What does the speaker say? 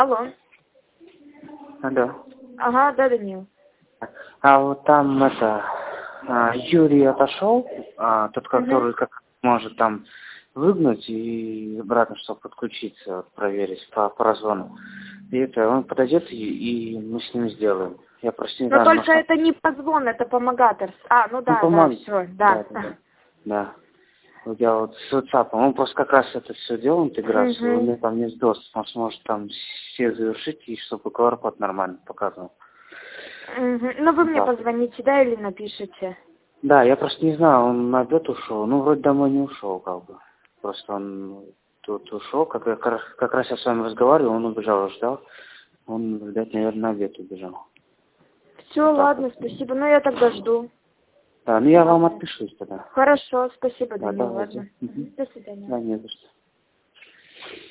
Алло. Алло. Ага, да, Данил. А вот там Юрий отошел, тот, который как может там выгнуть и обратно, чтобы подключиться, вот, проверить по прозвону. И это он подойдет и мы с ним сделаем. Я просто не Но знаю, только может, это не позвон, это помогаторс. Ну да, все, да, да. да. Вот я вот с WhatsApp, он просто как раз это все делал, интеграцию, у меня там есть доступ, он сможет там все завершить, и чтобы QR-код нормально показывал. Ну вы мне позвоните, да, или напишите? Да, я просто не знаю, он на обед ушел, ну вроде домой не ушел, как бы. Просто он тут ушел, как раз я с вами разговаривал, он убежал, ждал. Он, видать, наверное, на обед убежал. Все, Вот ладно, вот. спасибо. Ну я тогда жду. Да, ну я вам отпишусь тогда. Хорошо, спасибо, Да, Данил, давайте. ладно. До свидания. Да, не за что.